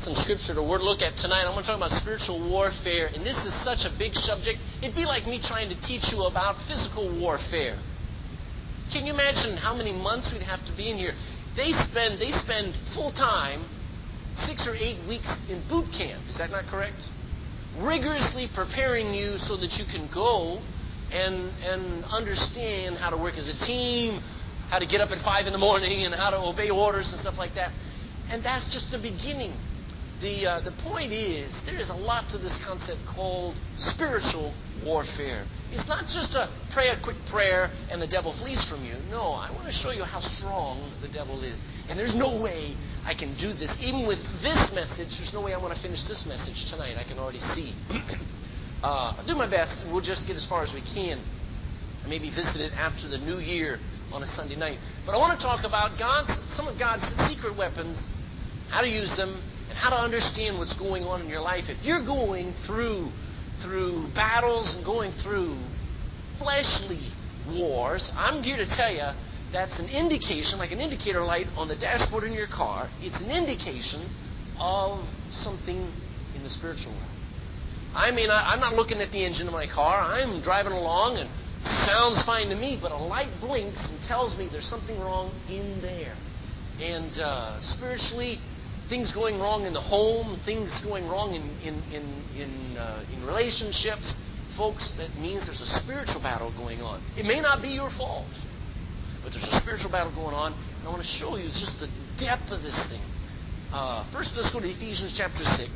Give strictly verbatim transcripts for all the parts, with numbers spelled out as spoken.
got some scripture to look at tonight. I'm going to talk about spiritual warfare, and this is such a big subject. It'd be like me trying to teach you about physical warfare. Can you imagine how many months we'd have to be in here? They spend they spend full time, six or eight weeks in boot camp. Is that not correct? Rigorously preparing you so that you can go and and understand how to work as a team, how to get up at five in the morning, and how to obey orders and stuff like that. And that's just the beginning. The uh, the point is, there is a lot to this concept called spiritual warfare. It's not just a pray a quick prayer and the devil flees from you. No, I want to show you how strong the devil is. And there's no way I can do this. Even with this message, there's no way I'm going to finish this message tonight. I can already see. uh, I'll do my best, and we'll just get as far as we can. Maybe visit it after the new year on a Sunday night. But I want to talk about God's some of God's secret weapons, how to use them, and how to understand what's going on in your life. If you're going through through battles and going through fleshly wars, I'm here to tell you that's an indication, like an indicator light on the dashboard in your car. It's an indication of something in the spiritual realm. I mean, I, I'm not looking at the engine of my car. I'm driving along and sounds fine to me, but a light blinks and tells me there's something wrong in there. And uh, spiritually, things going wrong in the home, things going wrong in in in in, uh, in relationships, folks, that means there's a spiritual battle going on. It may not be your fault, but there's a spiritual battle going on, and I want to show you just the depth of this thing. Uh, first, let's go to Ephesians chapter six.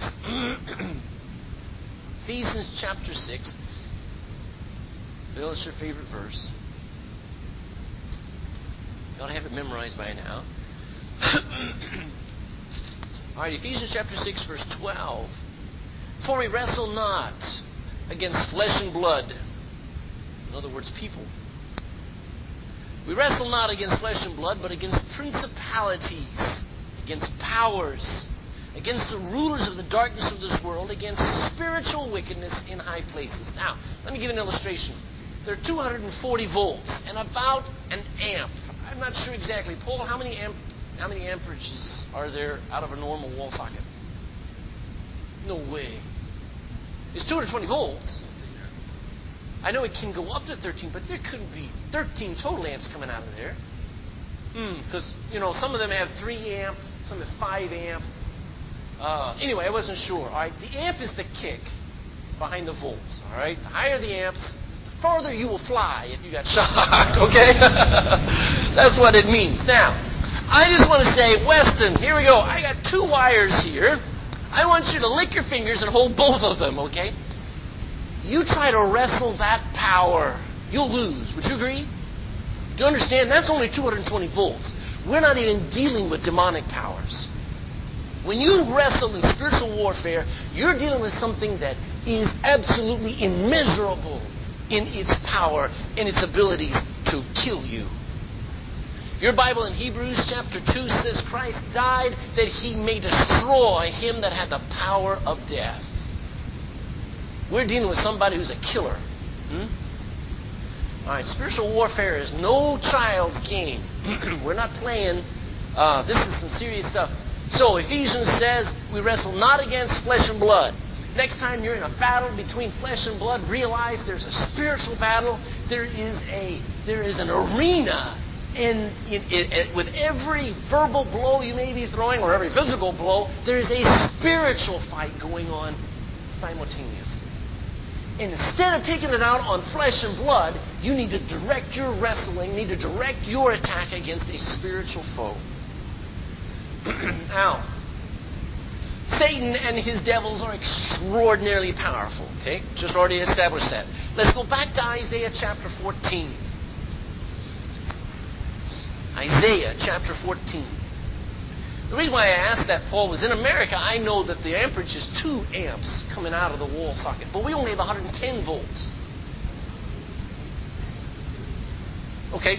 Ephesians chapter six. Bill, it's your favorite verse. You ought to have it memorized by now. All right, Ephesians chapter six, verse twelve. For we wrestle not against flesh and blood. In other words, people. We wrestle not against flesh and blood, but against principalities, against powers, against the rulers of the darkness of this world, against spiritual wickedness in high places. Now, let me give you an illustration. There are two hundred forty volts and about an amp. I'm not sure exactly. Paul, how many amp, how many amperages are there out of a normal wall socket? No way. It's two hundred twenty volts. I know it can go up to thirteen, but there couldn't be thirteen total amps coming out of there. Because, hmm, you know, some of them have three amp, some have five amp. Uh, anyway, I wasn't sure. All right, the amp is the kick behind the volts. All right, the higher the amps, the farther you will fly if you got shocked. Okay, that's what it means. Now, I just want to say, Weston, here we go. I got two wires here. I want you to lick your fingers and hold both of them. Okay. You try to wrestle that power, you'll lose. Would you agree? Do you understand? That's only two hundred twenty volts. We're not even dealing with demonic powers. When you wrestle in spiritual warfare, you're dealing with something that is absolutely immeasurable in its power and its abilities to kill you. Your Bible in Hebrews chapter two says Christ died that he may destroy him that had the power of death. We're dealing with somebody who's a killer. Hmm? All right, spiritual warfare is no child's game. We're not playing. Uh, this is some serious stuff. So Ephesians says we wrestle not against flesh and blood. Next time you're in a battle between flesh and blood, realize there's a spiritual battle. There is a there is an arena, and in, in, in, with every verbal blow you may be throwing, or every physical blow, there is a spiritual fight going on simultaneously. And instead of taking it out on flesh and blood, you need to direct your wrestling, need to direct your attack against a spiritual foe. Now, Satan and his devils are extraordinarily powerful. Okay, just already established that. Let's go back to Isaiah chapter fourteen. Isaiah chapter fourteen. The reason why I asked that, Paul, was in America, I know that the amperage is two amps coming out of the wall socket, but we only have one hundred ten volts. Okay.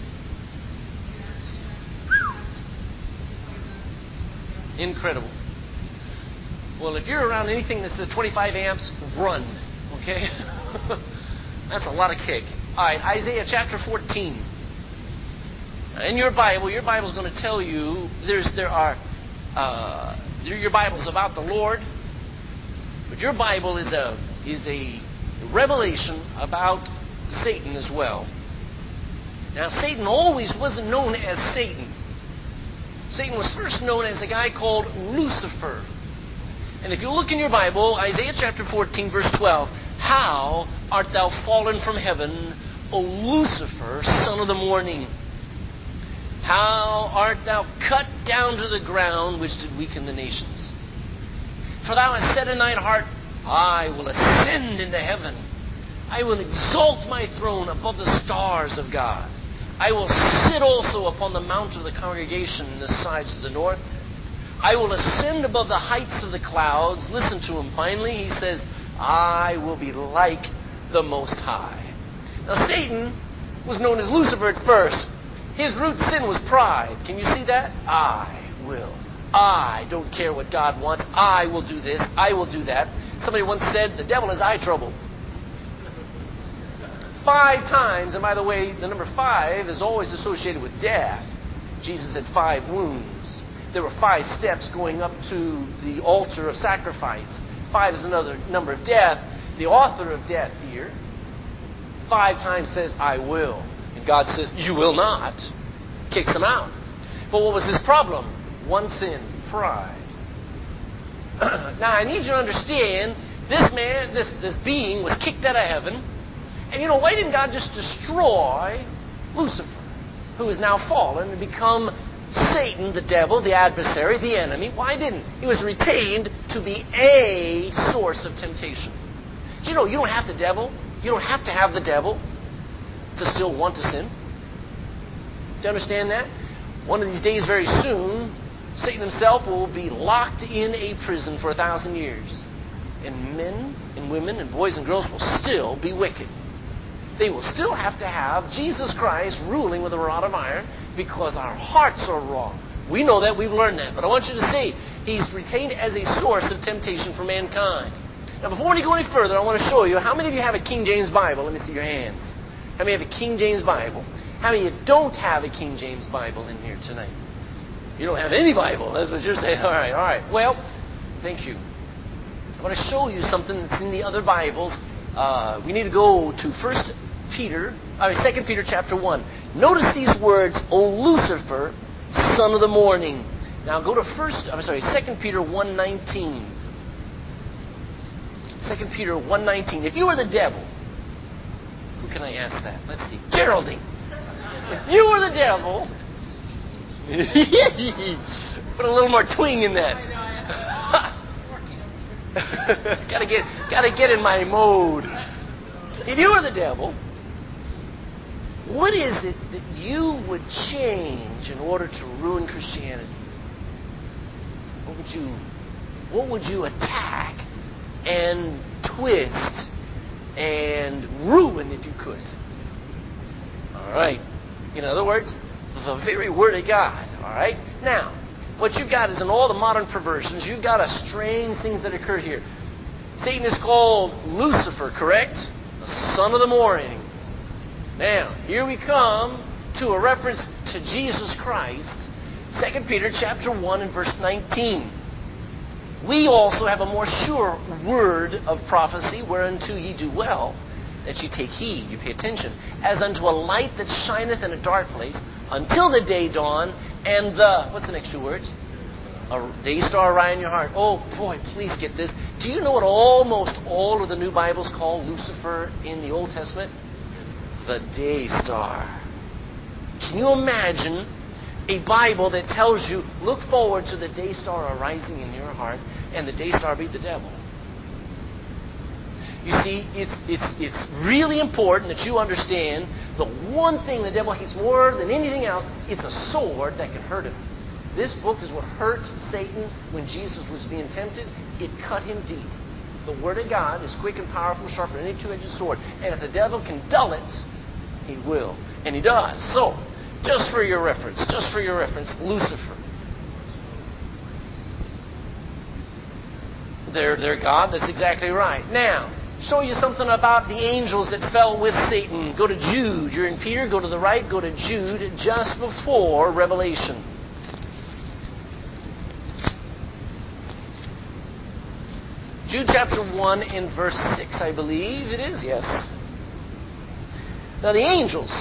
Incredible. Well, if you're around anything that says twenty-five amps, run. Okay? That's a lot of kick. All right, Isaiah chapter fourteen. In your Bible, your Bible is going to tell you there's there are uh, Your Bible's about the Lord, but your Bible is a is a revelation about Satan as well. Now, Satan always wasn't known as Satan. Satan was first known as a guy called Lucifer. And if you look in your Bible, Isaiah chapter fourteen, verse twelve, how art thou fallen from heaven, O Lucifer, son of the morning? How art thou cut down to the ground, which did weaken the nations? For thou hast said in thine heart, I will ascend into heaven. I will exalt my throne above the stars of God. I will sit also upon the mount of the congregation in the sides of the north. I will ascend above the heights of the clouds. Listen to him finally. He says, I will be like the Most High. Now, Satan was known as Lucifer at first. His root sin was pride. Can you see that? I will. I don't care what God wants. I will do this. I will do that. Somebody once said, the devil has eye trouble. Five times, and by the way, the number five is always associated with death. Jesus had five wounds. There were five steps going up to the altar of sacrifice. Five is another number of death. The author of death here, five times says, I will. And God says, you will not. Kicks them out. But what was his problem? One sin, pride. Now, I need you to understand, this man, this, this being was kicked out of heaven. And you know, why didn't God just destroy Lucifer, who is now fallen and become Satan, the devil, the adversary, the enemy? Why didn't? He was retained to be a source of temptation. Do you know, you don't have the devil. You don't have to have the devil to still want to sin. Do you understand that? One of these days, very soon, Satan himself will be locked in a prison for a thousand years. And men and women and boys and girls will still be wicked. They will still have to have Jesus Christ ruling with a rod of iron because our hearts are wrong. We know that. We've learned that. But I want you to see, he's retained as a source of temptation for mankind. Now, before we go any further, I want to show you, how many of you have a King James Bible? Let me see your hands. How many have a King James Bible? How many of you don't have a King James Bible in here tonight? You don't have any Bible. That's what you're saying. All right, all right. Well, thank you. I want to show you something that's in the other Bibles. Uh, we need to go to First Peter, I mean Second Peter chapter one. Notice these words, O Lucifer, son of the morning. Now go to First, I'm sorry, Second Peter one nineteen. Second Peter one nineteen. If you were the devil, who can I ask that? Let's see. Geraldine. If you were the devil, put a little more twing in that. gotta get, gotta get in my mode. If you were the devil, what is it that you would change in order to ruin Christianity? What would you, what would you attack and twist and ruin if you could? All right. In other words, the very Word of God. All right. Now, what you've got is in all the modern perversions, you've got a strange things that occur here. Satan is called Lucifer, correct? The son of the morning. Now, here we come to a reference to Jesus Christ. Second Peter chapter one and verse nineteen. We also have a more sure word of prophecy, whereunto ye do well, that ye take heed, you pay attention, as unto a light that shineth in a dark place, until the day dawn, and the, what's the next two words? A day star arise in your heart. Oh, boy, please get this. Do you know what almost all of the new Bibles call Lucifer in the Old Testament? The day star. Can you imagine a Bible that tells you, look forward to the day star arising in your heart, and the day star be the devil? You see, it's, it's, it's really important that you understand the one thing the devil hates more than anything else, it's a sword that can hurt him. This book is what hurt Satan when Jesus was being tempted. It cut him deep. The Word of God is quick and powerful, sharper than any two-edged sword. And if the devil can dull it, he will. And he does. So, just for your reference, just for your reference, Lucifer. They're, they're God. That's exactly right. Now, show you something about the angels that fell with Satan. Go to Jude. You're in Peter. Go to the right. Go to Jude just before Revelation. Jude chapter one in verse six, I believe it is, yes. Now the angels,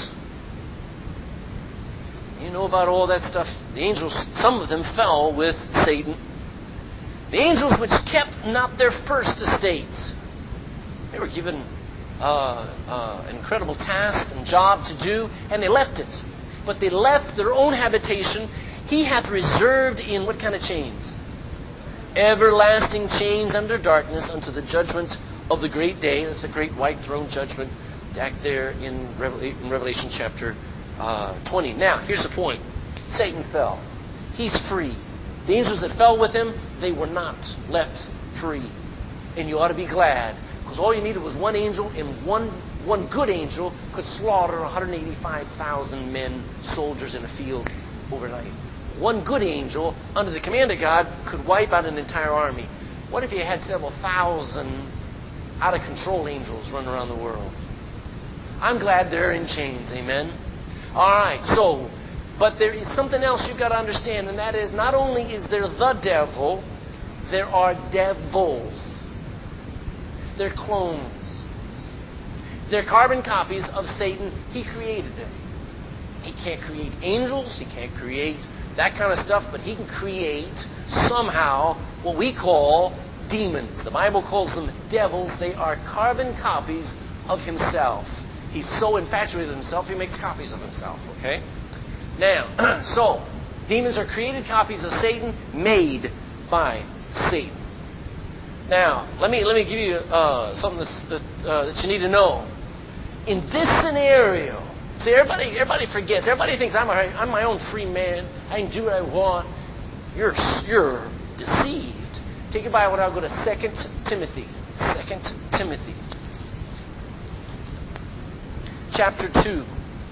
you know about all that stuff. The angels, some of them fell with Satan. The angels which kept not their first estate. They were given uh, uh, an incredible task and job to do, and they left it. But they left their own habitation. He hath reserved in what kind of chains? Everlasting chains under darkness unto the judgment of the great day. That's the great white throne judgment back there in Revelation chapter uh, twenty. Now, here's the point. Satan fell. He's free. The angels that fell with him, they were not left free. And you ought to be glad, because all you needed was one angel, and one, one good angel could slaughter one hundred eighty-five thousand men, soldiers in a field overnight. One good angel, under the command of God, could wipe out an entire army. What if you had several thousand out-of-control angels running around the world? I'm glad they're in chains, amen? All right, so, but there is something else you've got to understand, and that is, not only is there the devil, there are devils. They're clones. They're carbon copies of Satan. He created them. He can't create angels. He can't create that kind of stuff, but he can create somehow what we call demons. The Bible calls them devils. They are carbon copies of himself. He's so infatuated with himself, he makes copies of himself, okay? Now, so, demons are created copies of Satan, made by Satan. Now, let me let me give you uh, something that's, that, uh, that you need to know. In this scenario, see, everybody everybody forgets. Everybody thinks I'm, a, I'm my own free man. I can do what I want. You're, you're deceived. Take your Bible now, go to Second Timothy. Second Timothy. Chapter two.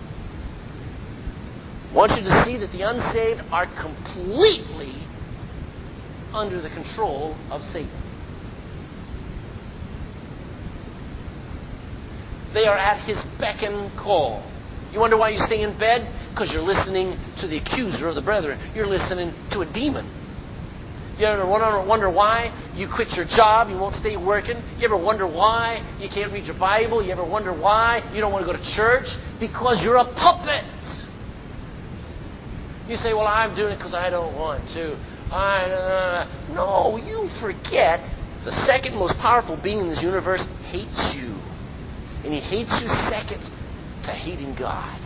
I want you to see that the unsaved are completely under the control of Satan. They are at his beck and call. You wonder why you stay in bed? Because you're listening to the accuser of the brethren. You're listening to a demon. You ever wonder why you quit your job, you won't stay working? You ever wonder why you can't read your Bible? You ever wonder why you don't want to go to church? Because you're a puppet. You say, well, I'm doing it because I don't want to. I, uh, no, you forget the second most powerful being in this universe hates you. And he hates you second to hating God.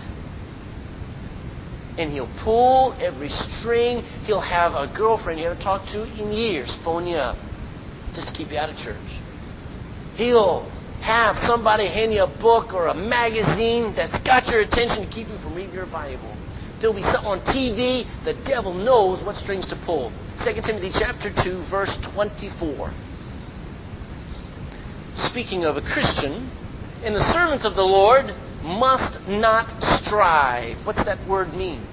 And he'll pull every string. He'll have a girlfriend you haven't talked to in years phone you up just to keep you out of church. He'll have somebody hand you a book or a magazine that's got your attention to keep you from reading your Bible. There'll be something on T V. The devil knows what strings to pull. Second Timothy chapter two, verse twenty-four. Speaking of a Christian, and the servants of the Lord must not strive. What's that word mean?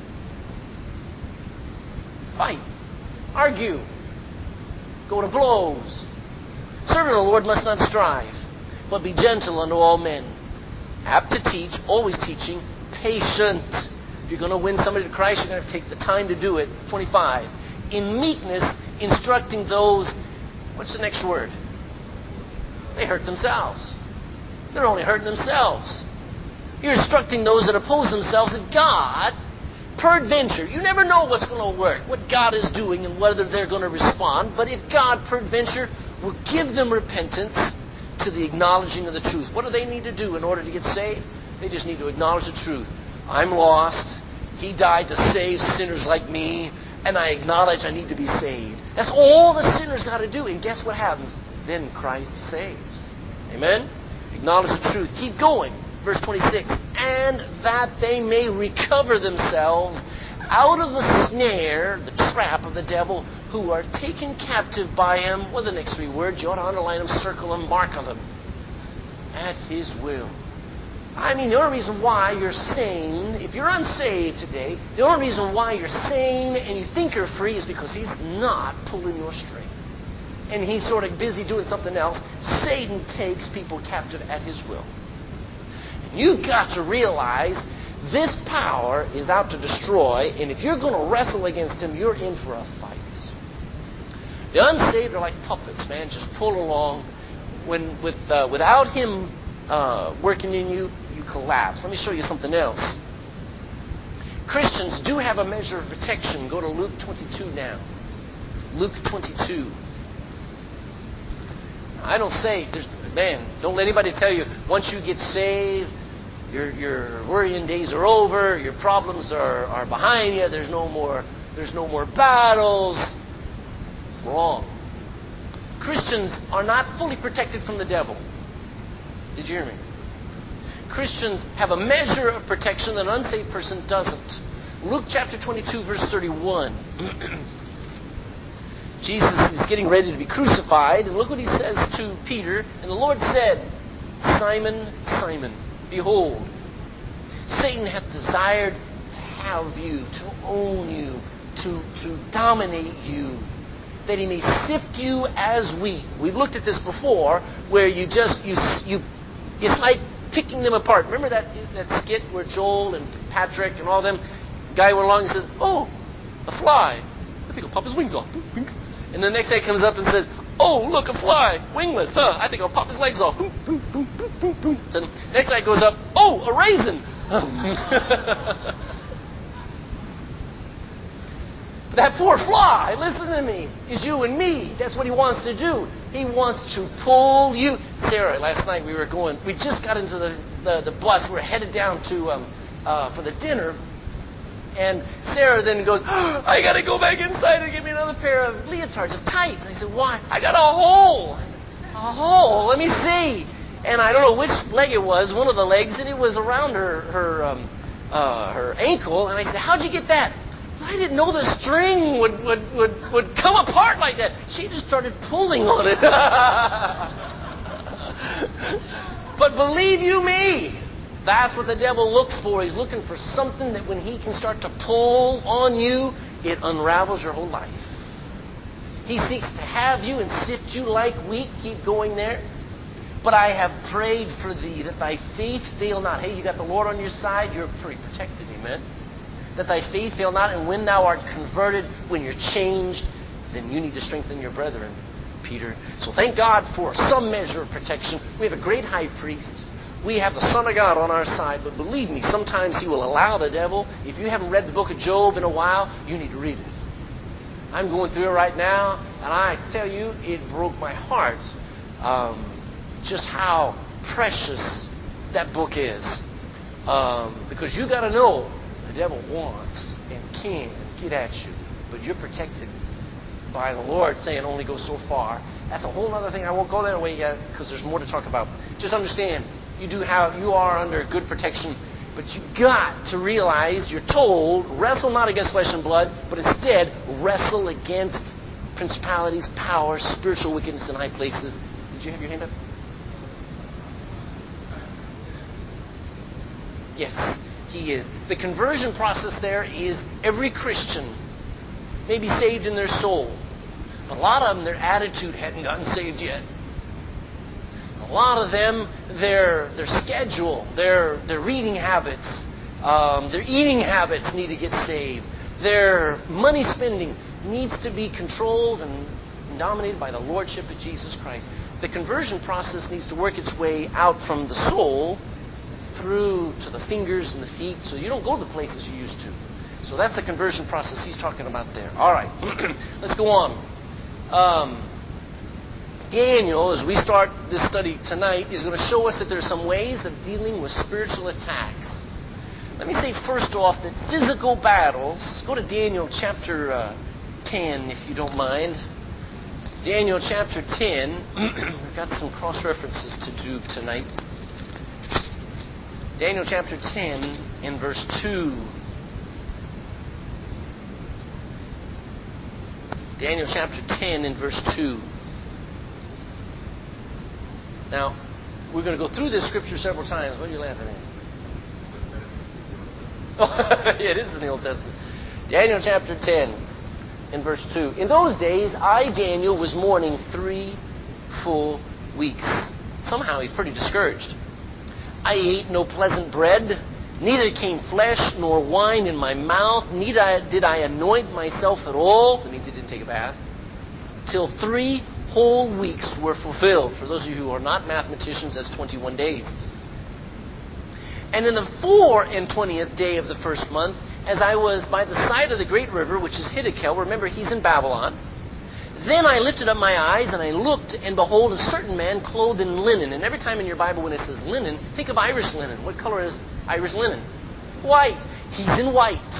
Fight. Argue. Go to blows. Servant of the Lord must not strive, but be gentle unto all men. Apt to teach, always teaching, patient. If you're going to win somebody to Christ, you're going to have to take the time to do it. twenty-five. In meekness, instructing those, what's the next word? They hurt themselves. They're only hurting themselves. You're instructing those that oppose themselves that God, peradventure, you never know what's going to work, what God is doing and whether they're going to respond, but if God, peradventure, will give them repentance to the acknowledging of the truth. What do they need to do in order to get saved? They just need to acknowledge the truth. I'm lost. He died to save sinners like me, and I acknowledge I need to be saved. That's all the sinner's got to do, and guess what happens? Then Christ saves. Amen? Acknowledge the truth. Keep going. Verse twenty-six. And that they may recover themselves out of the snare, the trap of the devil, who are taken captive by him. What are the next three words? You ought to underline them, circle them, mark on them. At his will. I mean, the only reason why you're sane, if you're unsaved today, the only reason why you're sane and you think you're free is because he's not pulling your string. And he's sort of busy doing something else. Satan takes people captive at his will. And you've got to realize this power is out to destroy, and if you're going to wrestle against him, you're in for a fight. The unsaved are like puppets, man, just pull along. When with uh, without Him uh, working in you, you collapse. Let me show you something else. Christians do have a measure of protection. Go to Luke twenty-two now. Luke twenty-two. I don't say, there's, man, don't let anybody tell you, once you get saved, your your worrying days are over, your problems are, are behind you, there's no more there's no more battles. Wrong. Christians are not fully protected from the devil. Did you hear me? Christians have a measure of protection that an unsaved person doesn't. Luke chapter twenty-two, verse thirty-one. Jesus is getting ready to be crucified, and look what He says to Peter. And the Lord said, Simon, Simon, behold, Satan hath desired to have you, to own you, to, to dominate you, that he may sift you as wheat. We've looked at this before, where you just, you, you, it's like picking them apart. Remember that, that skit where Joel and Patrick and all them, the guy went along and says, oh, a fly. I think I'll pop his wings off. And the next guy comes up and says, oh, look, a fly, wingless. Huh, I think I'll pop his legs off. Boom, boom, boom, boom, boom, boom. So the next guy goes up, oh, a raisin. That poor fly, listen to me, is you and me. That's what he wants to do. He wants to pull you. Sarah, last night we were going, we just got into the, the, the bus. We were headed down to um, uh, for the dinner. And Sarah then goes, oh, I got to go back inside and get me another pair of leotards, of tights. I said, why? I got a hole. I said, a hole? Let me see. And I don't know which leg it was, one of the legs, and it was around her her um, uh, her ankle. And I said, how'd you get that? I didn't know the string would, would, would, would come apart like that. She just started pulling on it. But believe you me, that's what the devil looks for. He's looking for something that when he can start to pull on you, it unravels your whole life. He seeks to have you and sift you like wheat. Keep going there. But I have prayed for thee, that thy faith fail not. Hey, you got the Lord on your side, you're pretty protected, amen? That thy faith fail not, and when thou art converted, when you're changed, then you need to strengthen your brethren, Peter. So thank God for some measure of protection. We have a great high priest. We have the Son of God on our side, but believe me, sometimes He will allow the devil. If you haven't read the book of Job in a while, you need to read it. I'm going through it right now, and I tell you, it broke my heart um, just how precious that book is. Um, because you got to know, the devil wants and can get at you, but you're protected by the Lord saying only go so far. That's a whole other thing. I won't go that way yet because there's more to talk about. Just understand, you do have you are under good protection, but you got to realize you're told wrestle not against flesh and blood, but instead wrestle against principalities, powers, spiritual wickedness in high places. Did you have your hand up? Yes. He is. The conversion process there is every Christian may be saved in their soul. But a lot of them, their attitude hadn't gotten saved yet. A lot of them, their their schedule, their their reading habits, um, their eating habits need to get saved. Their money spending needs to be controlled and dominated by the Lordship of Jesus Christ. The conversion process needs to work its way out from the soul through to the fingers and the feet, so you don't go to the places you used to. So that's the conversion process he's talking about there. All right, let's go on. Um, Daniel, as we start this study tonight, is going to show us that there's some ways of dealing with spiritual attacks. Let me say first off that physical battles, go to Daniel chapter uh, ten, if you don't mind. Daniel chapter ten, we've got some cross-references to do tonight. Daniel chapter ten and verse two. Daniel chapter ten and verse two. Now, we're going to go through this scripture several times. What are you laughing at? Oh, yeah, it is in the Old Testament. Daniel chapter ten and verse two. In those days, I, Daniel, was mourning three full weeks. Somehow he's pretty discouraged. I ate no pleasant bread, neither came flesh nor wine in my mouth, neither did I anoint myself at all. That means he didn't take a bath. till three whole weeks were fulfilled. For those of you who are not mathematicians, that's twenty-one days. And in the four and twentieth day of the first month, as I was by the side of the great river, which is Hiddekel, remember he's in Babylon, then I lifted up my eyes, and I looked, and behold, a certain man clothed in linen. And every time in your Bible when it says linen, think of Irish linen. What color is Irish linen? White. He's in white.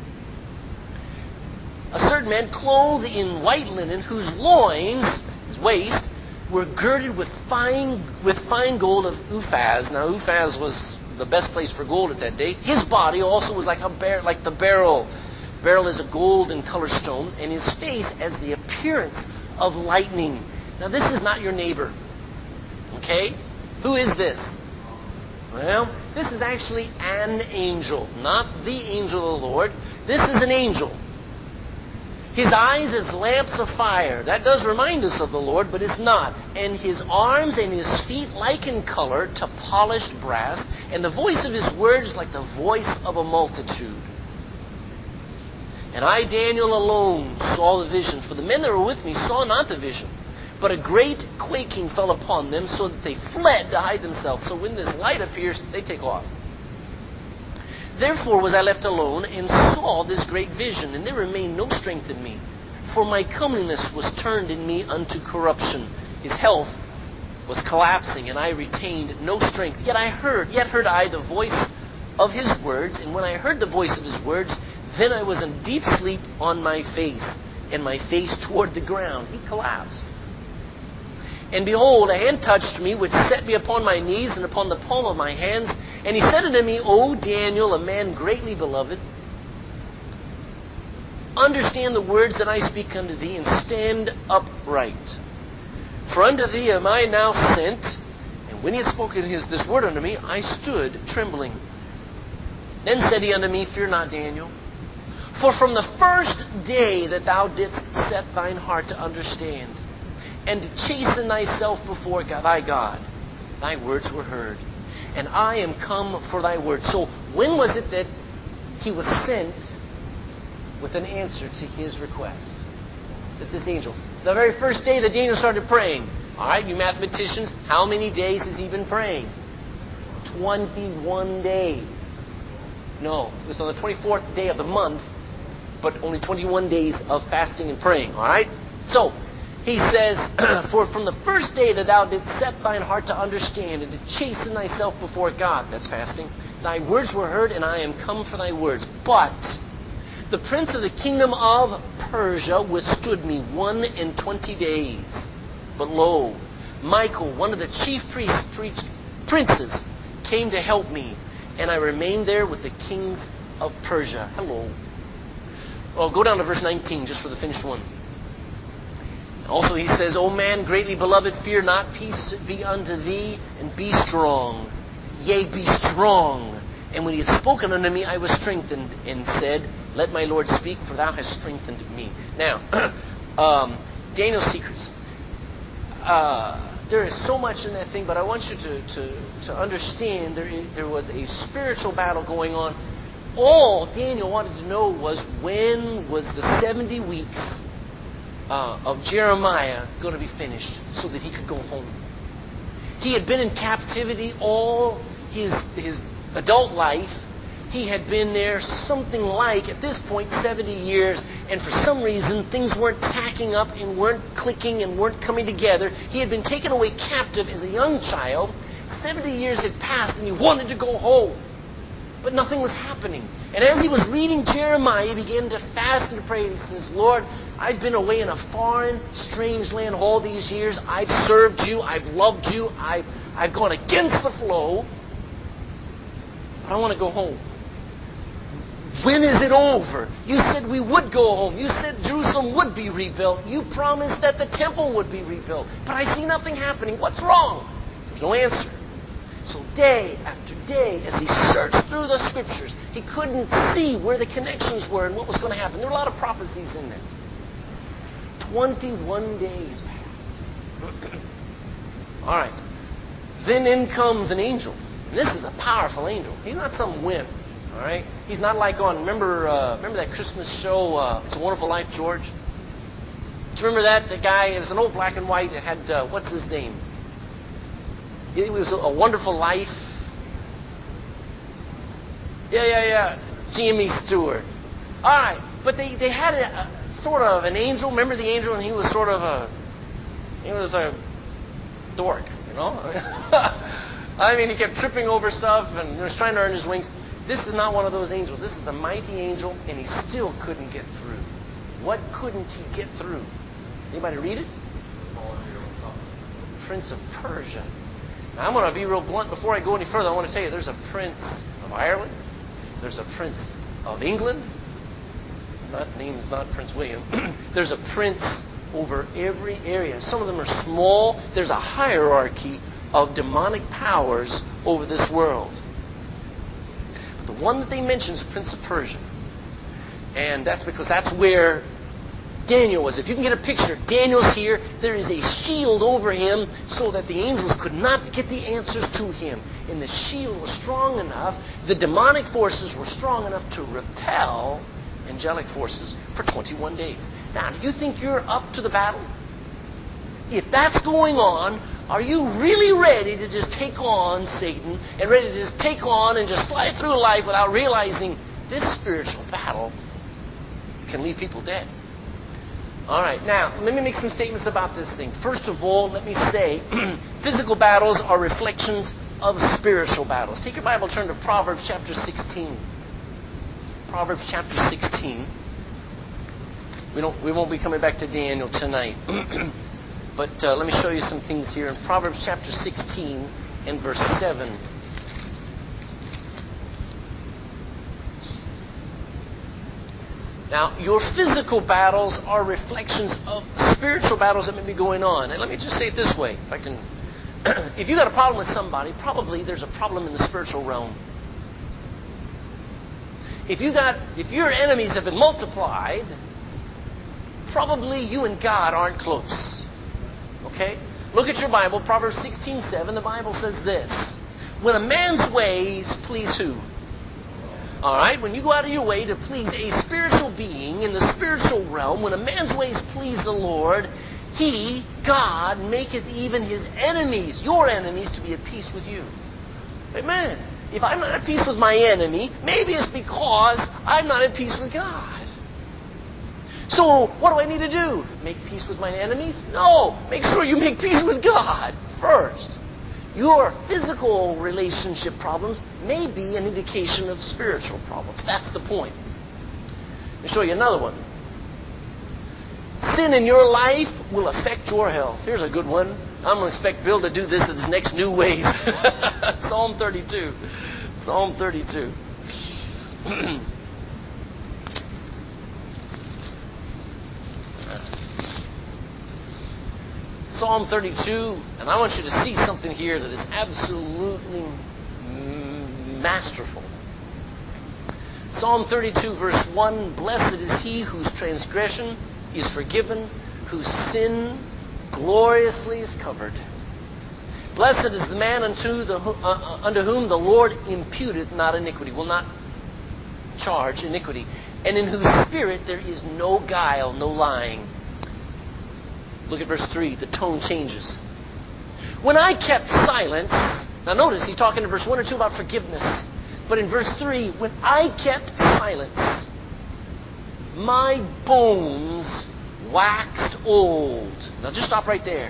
A certain man clothed in white linen, whose loins, his waist, were girded with fine with fine gold of Uphaz. Now, Uphaz was the best place for gold at that day. His body also was like a bar- like the beryl. Beryl is a golden color stone, and his face as the appearance of lightning. Now, this is not your neighbor. Okay? Who is this? Well, this is actually an angel, not the angel of the Lord. This is an angel. His eyes as lamps of fire. That does remind us of the Lord, but it's not. And his arms and his feet like in color to polished brass, and the voice of his words like the voice of a multitude. And I, Daniel, alone saw the vision, for the men that were with me saw not the vision. But a great quaking fell upon them, so that they fled to hide themselves. So when this light appears, they take off. Therefore was I left alone, and saw this great vision, and there remained no strength in me. For my comeliness was turned in me unto corruption. His health was collapsing, and I retained no strength. Yet I heard, yet heard I the voice of his words, and when I heard the voice of his words, then I was in deep sleep on my face, and my face toward the ground. He collapsed. And behold, a hand touched me, which set me upon my knees and upon the palm of my hands. And he said unto me, O Daniel, a man greatly beloved, understand the words that I speak unto thee, and stand upright. For unto thee am I now sent. And when he had spoken his, this word unto me, I stood trembling. Then said he unto me, Fear not, Daniel. For from the first day that thou didst set thine heart to understand, and to chasten thyself before God, thy God, thy words were heard. And I am come for thy word. So when was it that he was sent with an answer to his request? That this angel. The very first day that Daniel started praying. All right, you mathematicians, how many days has he been praying? twenty-one days. No, it was on the twenty-fourth day of the month, but only twenty-one days of fasting and praying. All right? So, he says, For from the first day that thou didst set thine heart to understand and to chasten thyself before God, that's fasting, thy words were heard, and I am come for thy words. But the prince of the kingdom of Persia withstood me one and twenty days. But lo, Michael, one of the chief priests, princes, came to help me, and I remained there with the kings of Persia. Hello. Well, go down to verse nineteen, just for the finished one. Also he says, O man, greatly beloved, fear not, peace be unto thee, and be strong. Yea, be strong. And when he had spoken unto me, I was strengthened, and said, Let my Lord speak, for thou hast strengthened me. Now, um, Daniel's secrets. Uh, there is so much in that thing, but I want you to, to, to understand there, is, there was a spiritual battle going on. All Daniel wanted to know was, when was the seventy weeks Uh, of Jeremiah going to be finished so that he could go home. He had been in captivity all his his adult life. He had been there something like, at this point, seventy years, and for some reason things weren't tacking up and weren't clicking and weren't coming together. He had been taken away captive as a young child. seventy years had passed and he wanted to go home. But nothing was happening. And as he was reading Jeremiah, he began to fast and to pray. And he says, Lord, I've been away in a foreign, strange land all these years. I've served you. I've loved you. I've, I've gone against the flow. But I want to go home. When is it over? You said we would go home. You said Jerusalem would be rebuilt. You promised that the temple would be rebuilt. But I see nothing happening. What's wrong? There's no answer. So day after day, as he searched through the scriptures, he couldn't see where the connections were and what was going to happen. There were a lot of prophecies in there. twenty-one days passed. All right. Then in comes an angel. And this is a powerful angel. He's not some wimp. All right. He's not like on, remember uh, remember that Christmas show, uh, It's a Wonderful Life, George? Do you remember that? The guy, it was an old black and white. It had, uh, what's his name? It was a, a Wonderful Life. Yeah, yeah, yeah. Jimmy Stewart. All right. But they, they had a, a sort of an angel. Remember the angel? And he was sort of a, he was a dork, you know? I mean, he kept tripping over stuff and he was trying to earn his wings. This is not one of those angels. This is a mighty angel, and he still couldn't get through. What couldn't he get through? Anybody read it? Prince of Persia. Now, I'm going to be real blunt. Before I go any further, I want to tell you, there's a prince of Ireland. There's a prince of England. His not, name is not Prince William. There's a prince over every area. Some of them are small. There's a hierarchy of demonic powers over this world. But the one that they mention is the Prince of Persia. And that's because that's where Daniel was. If you can get a picture, Daniel's here. There is a shield over him so that the angels could not get the answers to him. And the shield was strong enough, the demonic forces were strong enough to repel angelic forces for twenty-one days. Now, do you think you're up to the battle? If that's going on, are you really ready to just take on Satan and ready to just take on and just fly through life without realizing this spiritual battle can leave people dead? All right, now, let me make some statements about this thing. First of all, let me say, physical battles are reflections of spiritual battles. Take your Bible, turn to Proverbs chapter sixteen. Proverbs chapter sixteen. We don't. We won't be coming back to Daniel tonight. But uh, let me show you some things here. In Proverbs chapter sixteen and verse seven. Now, your physical battles are reflections of spiritual battles that may be going on. And let me just say it this way. If I can, if you got a problem with somebody, probably there's a problem in the spiritual realm. If you got, if your enemies have been multiplied, probably you and God aren't close. Okay? Look at your Bible, Proverbs sixteen seven. The Bible says this: when a man's ways please who? All right, when you go out of your way to please a spiritual being in the spiritual realm, when a man's ways please the Lord, He, God, maketh even His enemies, your enemies, to be at peace with you. Amen. If I'm not at peace with my enemy, maybe it's because I'm not at peace with God. So, what do I need to do? Make peace with my enemies? No. Make sure you make peace with God first. Your physical relationship problems may be an indication of spiritual problems. That's the point. Let me show you another one. Sin in your life will affect your health. Here's a good one. I'm going to expect Bill to do this at his next New Wave. Psalm thirty-two. Psalm thirty-two. Psalm thirty-two, and I want you to see something here that is absolutely masterful. Psalm thirty-two, verse one, blessed is he whose transgression is forgiven, whose sin gloriously is covered. Blessed is the man unto, the, uh, unto whom the Lord imputeth not iniquity, will not charge iniquity, and in whose spirit there is no guile, no lying. Look at verse three. The tone changes. When I kept silence, now notice he's talking in verse one or two about forgiveness. But in verse three, when I kept silence, my bones waxed old. Now just stop right there.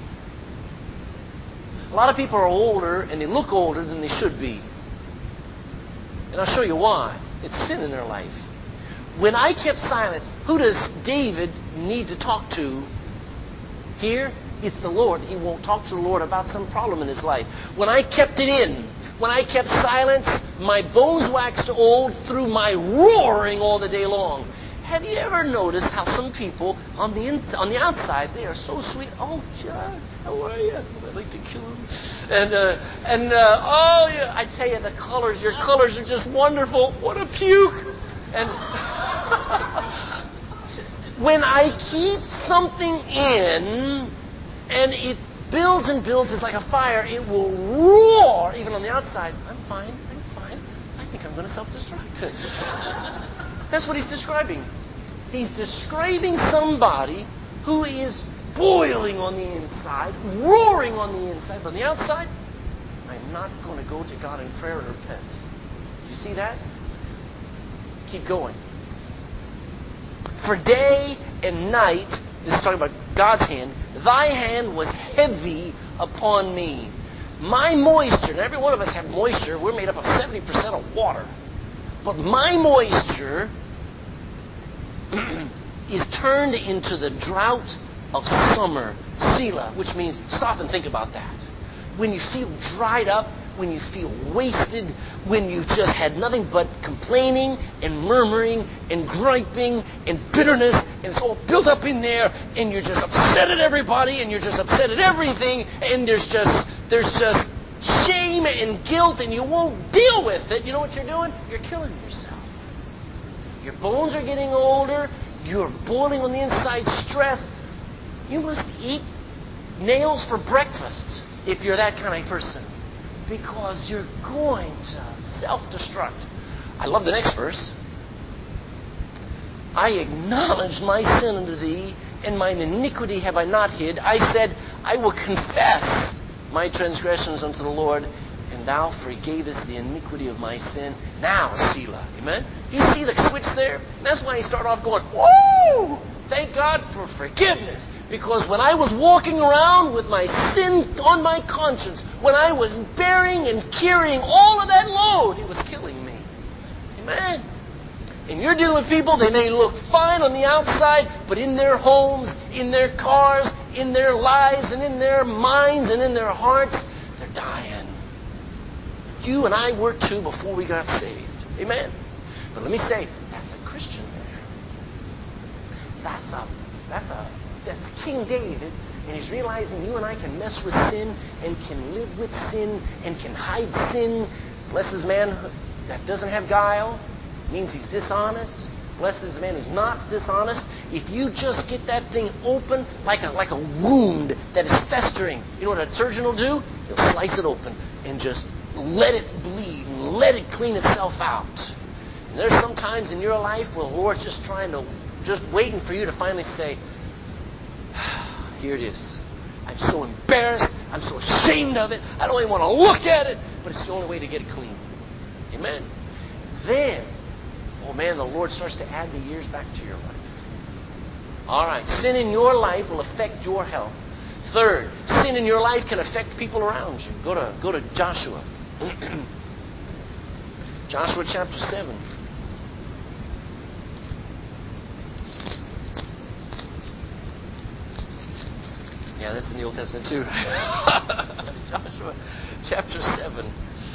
A lot of people are older and they look older than they should be. And I'll show you why. It's sin in their life. When I kept silence, who does David need to talk to? Here, it's the Lord. He won't talk to the Lord about some problem in his life. When I kept it in, when I kept silence, my bones waxed old through my roaring all the day long. Have you ever noticed how some people on the in, on the outside, they are so sweet? Oh, John, how are you? I'd like to kill him. And, uh, and uh, oh, yeah, I tell you, the colors, your colors are just wonderful. What a puke. And when I keep something in and it builds and builds, it's like a fire, it will roar even on the outside. I'm fine, I'm fine. I think I'm going to self-destruct. That's what he's describing. He's describing somebody who is boiling on the inside, roaring on the inside, but on the outside, I'm not going to go to God in prayer and repent. Do you see that? Keep going. For day and night, this is talking about God's hand, thy hand was heavy upon me. My moisture, and every one of us have moisture, we're made up of seventy percent of water. But my moisture is turned into the drought of summer. Selah, which means stop and think about that. When you feel dried up, when you feel wasted, when you've just had nothing but complaining and murmuring and griping and bitterness, and it's all built up in there, and you're just upset at everybody, and you're just upset at everything, and there's just there's just shame and guilt, and you won't deal with it. You know what you're doing? You're killing yourself. Your bones are getting older. You're boiling on the inside, stress. You must eat nails for breakfast if you're that kind of person, because you're going to self-destruct. I love the next verse. I acknowledged my sin unto thee, and mine iniquity have I not hid. I said, I will confess my transgressions unto the Lord, and thou forgavest the iniquity of my sin. Now, Selah. Amen? Do you see the switch there? And that's why you start off going, woo! Thank God for forgiveness. Because when I was walking around with my sin on my conscience, when I was bearing and carrying all of that load, it was killing me. Amen. And you're dealing with people, they may look fine on the outside, but in their homes, in their cars, in their lives, and in their minds, and in their hearts, they're dying. You and I were too before we got saved. Amen. But let me say, that's a Christian there. That's a, that's a, that's King David, and he's realizing you and I can mess with sin, and can live with sin, and can hide sin. Bless his man that doesn't have guile. Means he's dishonest. Bless his man who's not dishonest. If you just get that thing open like a like a wound that is festering, you know what a surgeon will do? He'll slice it open and just let it bleed and let it clean itself out. And there's some times in your life where the Lord's just trying to, just waiting for you to finally say, here it is. I'm so embarrassed. I'm so ashamed of it. I don't even want to look at it. But it's the only way to get it clean. Amen. Then, oh man, the Lord starts to add the years back to your life. All right. Sin in your life will affect your health. Third, sin in your life can affect people around you. Go to, go to Joshua. Joshua chapter seven. Yeah, that's in the Old Testament too. Joshua chapter seven.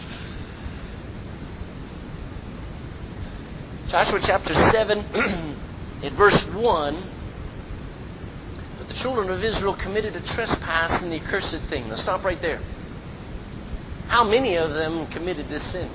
Joshua chapter seven, at verse one. But the children of Israel committed a trespass in the accursed thing. Now stop right there. How many of them committed this sin?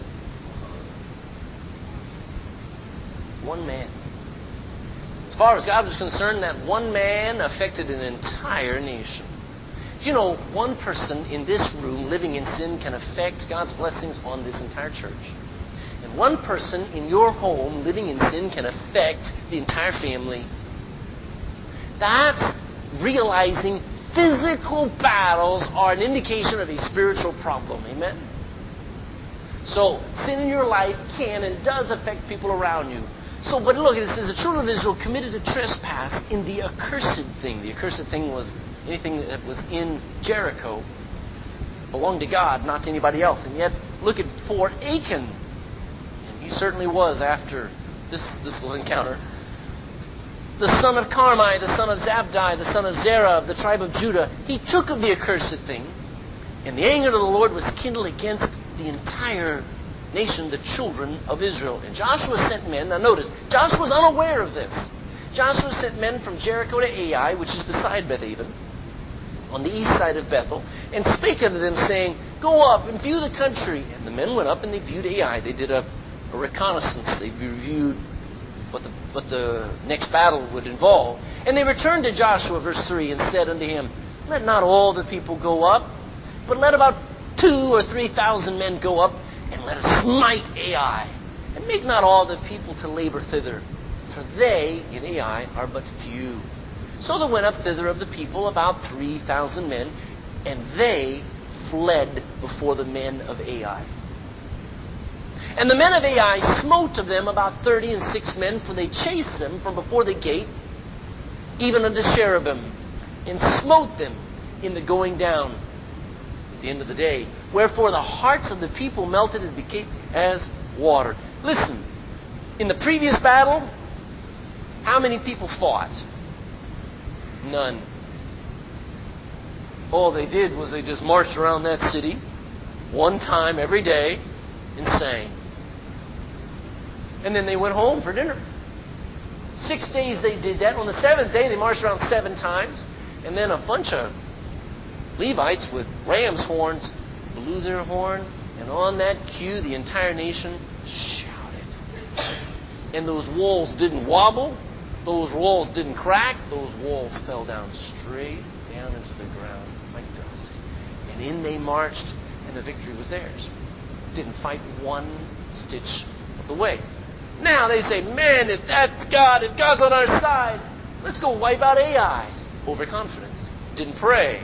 One man. As far as God was concerned, that one man affected an entire nation. You know, one person in this room living in sin can affect God's blessings on this entire church. And one person in your home living in sin can affect the entire family. That's realizing physical battles are an indication of a spiritual problem. Amen? So, sin in your life can and does affect people around you. So, but look, it says the children of Israel committed a trespass in the accursed thing. The accursed thing was anything that was in Jericho belonged to God, not to anybody else. And yet, look at for Achan. And he certainly was after this, this little encounter. The son of Carmi, the son of Zabdi, the son of Zerah, of the tribe of Judah, he took of the accursed thing. And the anger of the Lord was kindled against the entire nation, the children of Israel. And Joshua sent men. Now notice, Joshua was unaware of this. Joshua sent men from Jericho to Ai, which is beside Bethaven, on the east side of Bethel, and spake unto them, saying, Go up and view the country. And the men went up and they viewed Ai. They did a, a reconnaissance. They reviewed what the, what the next battle would involve. And they returned to Joshua, verse three, and said unto him, Let not all the people go up, but let about two or three thousand men go up, and let us smite Ai, and make not all the people to labor thither, for they in Ai are but few. So there went up thither of the people about three thousand men, and they fled before the men of Ai. And the men of Ai smote of them about thirty and six men, for they chased them from before the gate, even unto Cherubim, and smote them in the going down at the end of the day. Wherefore the hearts of the people melted and became as water. Listen, in the previous battle, how many people fought? None. All they did was they just marched around that city one time every day and sang. And then they went home for dinner. Six days they did that. On the seventh day they marched around seven times. And then a bunch of Levites with ram's horns blew their horn. And on that cue the entire nation shouted. And those walls didn't wobble. Those walls didn't crack. Those walls fell down straight down into the ground like dust. And in they marched, and the victory was theirs. Didn't fight one stitch of the way. Now they say, man, if that's God, if God's on our side, let's go wipe out Ai. Overconfidence. Didn't pray.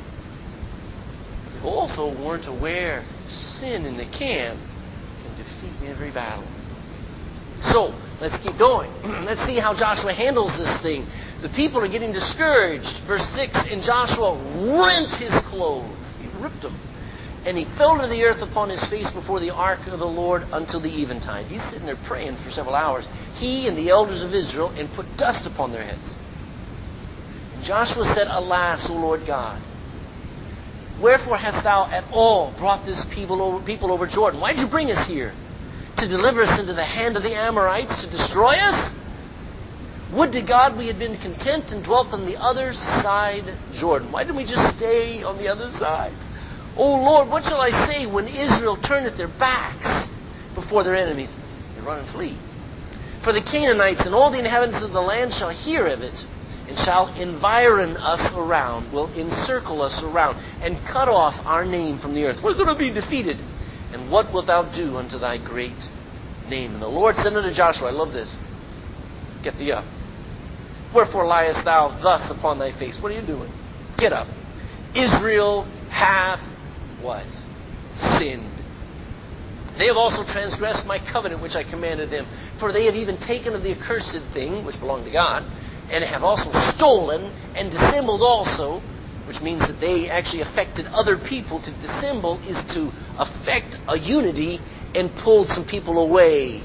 They also weren't aware sin in the camp can defeat every battle. So, let's keep going. Let's see how Joshua handles this thing. The people are getting discouraged. Verse six, and Joshua rent his clothes. He ripped them. And he fell to the earth upon his face before the ark of the Lord until the eventide. He's sitting there praying for several hours. He and the elders of Israel, and put dust upon their heads. And Joshua said, Alas, O Lord God, wherefore hast thou at all brought this people over, people over Jordan? Why did you bring us here? To deliver us into the hand of the Amorites, to destroy us? Would to God we had been content and dwelt on the other side Jordan. Why didn't we just stay on the other side? O Lord, what shall I say when Israel turneth their backs before their enemies? They run and flee. For the Canaanites and all the inhabitants of the land shall hear of it, and shall environ us around, will encircle us around, and cut off our name from the earth. We're going to be defeated. And what wilt thou do unto thy great name? And the Lord said unto Joshua, I love this, get thee up. Wherefore liest thou thus upon thy face? What are you doing? Get up. Israel hath what? Sinned. They have also transgressed my covenant which I commanded them. For they have even taken of the accursed thing, which belonged to God, and have also stolen and dissembled also, which means that they actually affected other people. To dissemble is to affect a unity and pulled some people away.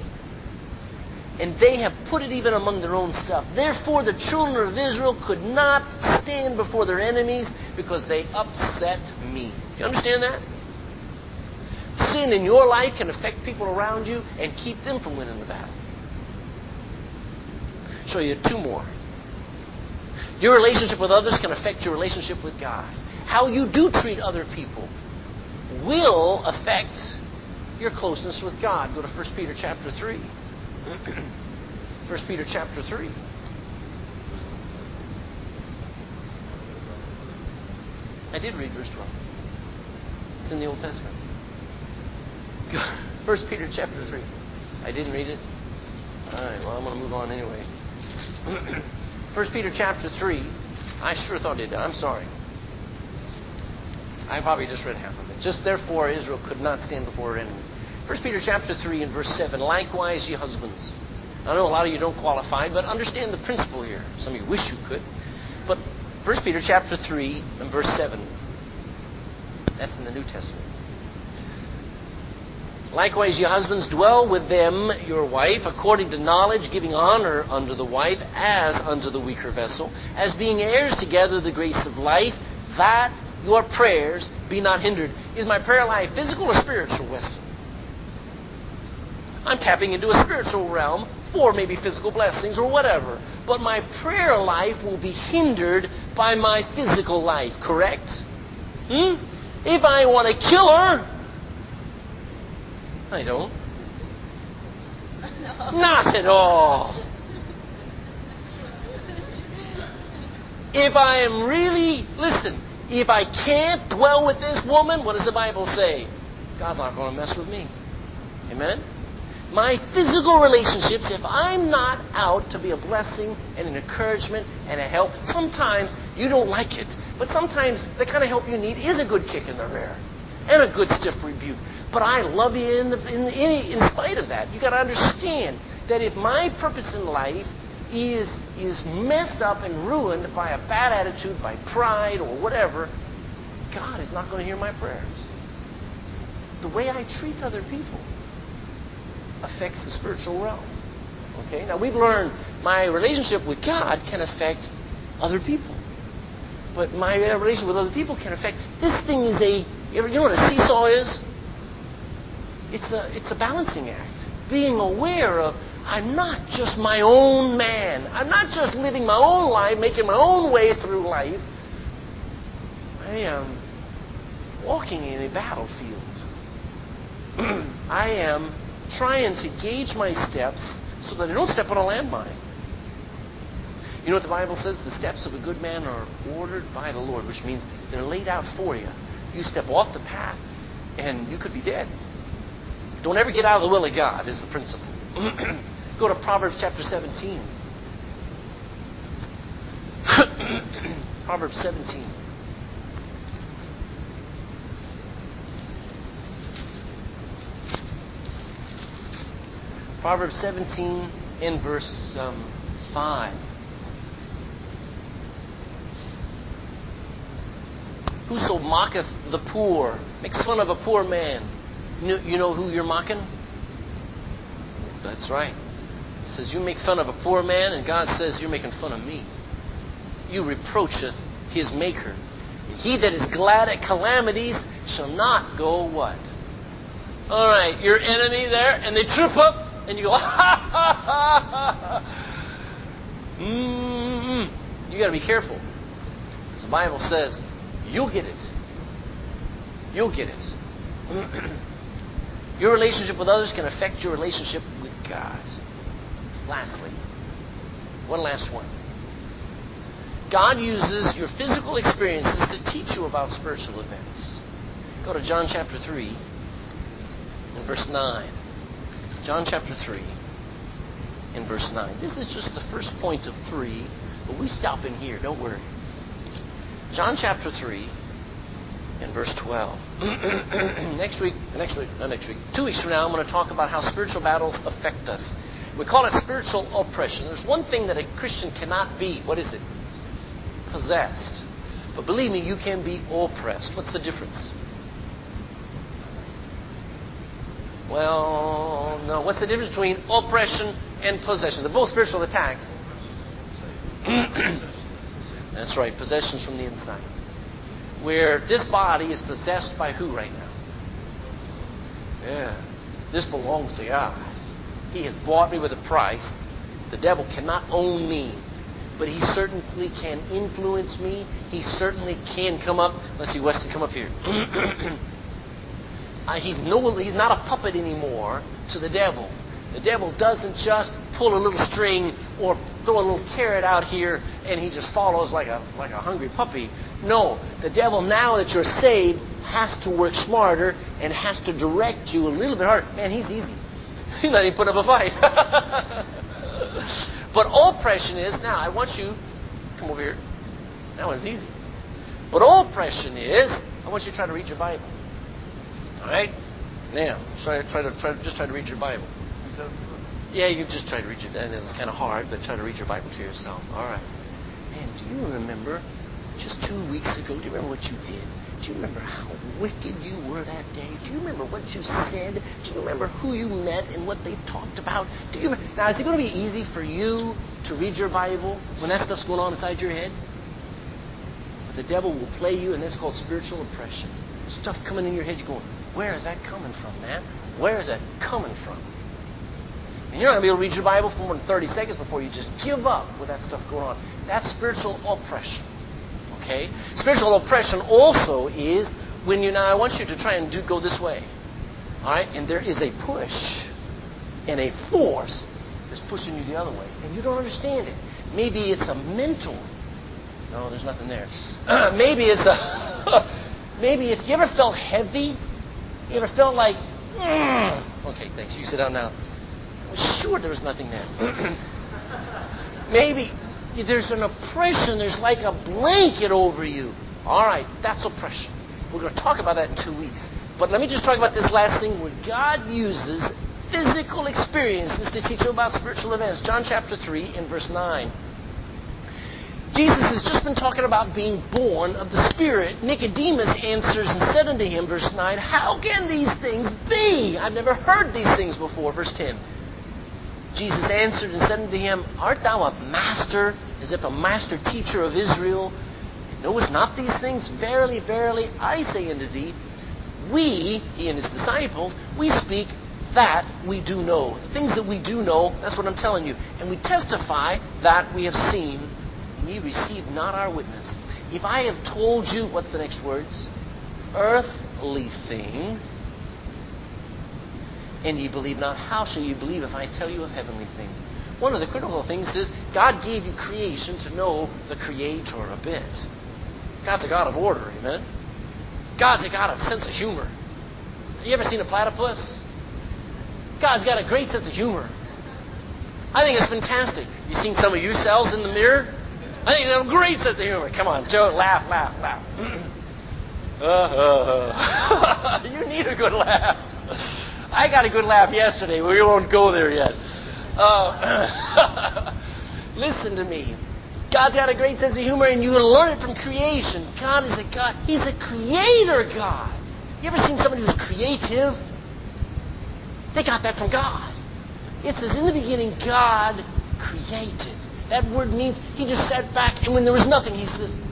And they have put it even among their own stuff. Therefore the children of Israel could not stand before their enemies because they upset me. Do you understand that? Sin in your life can affect people around you and keep them from winning the battle. I'll show you two more. Your relationship with others can affect your relationship with God. How you do treat other people will affect your closeness with God. Go to First Peter chapter three. First Peter chapter three. I did read verse twelve. It's in the Old Testament. First Peter chapter three. I didn't read it. All right, well, I'm going to move on anyway. First Peter chapter three. I sure thought it did. I'm sorry. I probably just read half of it. Just therefore Israel could not stand before her enemies. First Peter chapter three and verse seven. Likewise, ye husbands. I know a lot of you don't qualify, but understand the principle here. Some of you wish you could. But First Peter chapter three and verse seven. That's in the New Testament. Likewise, ye husbands, dwell with them, your wife, according to knowledge, giving honor unto the wife as unto the weaker vessel, as being heirs together of the grace of life, that your prayers be not hindered. Is my prayer life physical or spiritual, Weston? I'm tapping into a spiritual realm for maybe physical blessings or whatever. But my prayer life will be hindered by my physical life, correct? Hmm? If I want to kill her, I don't. No. Not at all. If I am really, listen, if I can't dwell with this woman, what does the Bible say? God's not going to mess with me. Amen? My physical relationships, if I'm not out to be a blessing and an encouragement and a help, sometimes you don't like it. But sometimes the kind of help you need is a good kick in the rear and a good stiff rebuke. But I love you in, the, in, in, in spite of that. You got to understand that if my purpose in life is, is messed up and ruined by a bad attitude, by pride or whatever, God is not going to hear my prayers. The way I treat other people affects the spiritual realm. Okay? Now we've learned my relationship with God can affect other people. But my relationship with other people can affect... This thing is a... You know what a seesaw is? It's a, it's a balancing act. Being aware of, I'm not just my own man. I'm not just living my own life, making my own way through life. I am walking in a battlefield. I am trying to gauge my steps so that I don't step on a landmine. You know what the Bible says? The steps of a good man are ordered by the Lord, which means they're laid out for you. You step off the path, and you could be dead. Don't ever get out of the will of God, is the principle. Go to Proverbs chapter seventeen. Proverbs seventeen. Proverbs seventeen in verse um, five. Whoso mocketh the poor, makes fun of a poor man. You know, you know who you're mocking? That's right. He says, you make fun of a poor man, and God says, you're making fun of me. You reproacheth his maker. And he that is glad at calamities shall not go what? All right, your enemy there, and they trip up, and you go, ha ha ha ha. Mm-hmm. You got to be careful. Because the Bible says, you'll get it. You'll get it. Your relationship with others can affect your relationship with God. Lastly, one last one. God uses your physical experiences to teach you about spiritual events. Go to John chapter three and verse nine. John chapter three and verse nine. This is just the first point of three, but we stop in here, don't worry. John chapter three and verse twelve. next week, next week, not next week, two weeks from now, I'm going to talk about how spiritual battles affect us. We call it spiritual oppression. There's one thing that a Christian cannot be. What is it? Possessed. But believe me, you can be oppressed. What's the difference? Well, no. What's the difference between oppression and possession? They're both spiritual attacks. That's right. Possessions from the inside. Where this body is possessed by who right now? Yeah. This belongs to God. He has bought me with a price. The devil cannot own me. But he certainly can influence me. He certainly can come up. Let's see, Weston, come up here. uh, he's, no, he's not a puppet anymore to the devil. The devil doesn't just pull a little string or throw a little carrot out here and he just follows like a like a hungry puppy. No, the devil, now that you're saved, has to work smarter and has to direct you a little bit harder. Man, he's easy. He's not even putting up a fight. But oppression is, now I want you, come over here. That one's easy. But oppression is, I want you to try to read your Bible. All right? Now, try, try to try, just try to read your Bible. Yeah, you just try to read your, and it's kind of hard, but try to read your Bible to yourself. All right. Man, do you remember, just two weeks ago, do you remember what you did? Do you remember how wicked you were that day? Do you remember what you said? Do you remember who you met and what they talked about? Do you remember? Now, is it going to be easy for you to read your Bible when that stuff's going on inside your head? But the devil will play you, and that's called spiritual oppression. Stuff coming in your head, you're going, where is that coming from, man? Where is that coming from? And you're not going to be able to read your Bible for more than thirty seconds before you just give up with that stuff going on. That's spiritual oppression. Okay? Spiritual oppression also is when you, now I want you to try and do go this way. All right? And there is a push and a force that's pushing you the other way. And you don't understand it. Maybe it's a mental. No, there's nothing there. maybe it's a... maybe it's... You ever felt heavy? You ever felt like... Mm. Okay, thanks. You sit down now. Sure, there was nothing there. Maybe there's an oppression. There's like a blanket over you. All right, that's oppression. We're going to talk about that in two weeks. But let me just talk about this last thing where God uses physical experiences to teach you about spiritual events. John chapter three and verse nine. Jesus has just been talking about being born of the Spirit. Nicodemus answers and said unto him, verse nine, how can these things be? I've never heard these things before. Verse ten. Jesus answered and said unto him, art thou a master, as if a master teacher of Israel, and knowest not these things? Verily, verily, I say unto thee, we, he and his disciples, we speak that we do know. The things that we do know, that's what I'm telling you. And we testify that we have seen, and ye receive not our witness. If I have told you, what's the next words? Earthly things, and ye believe not, how shall you believe if I tell you of heavenly things? One of the critical things is God gave you creation to know the Creator a bit. God's a God of order, amen? God's a God of sense of humor. Have you ever seen a platypus? God's got a great sense of humor. I think it's fantastic. You seen some of yourselves in the mirror? I think you have a great sense of humor. Come on, Joe, laugh, laugh, laugh. uh, uh, uh. You need a good laugh. I got a good laugh yesterday. We won't go there yet. Uh, listen to me. God's got a great sense of humor, and you can learn it from creation. God is a God. He's a creator God. You ever seen somebody who's creative? They got that from God. It says, in the beginning, God created. That word means he just sat back, and when there was nothing, he says,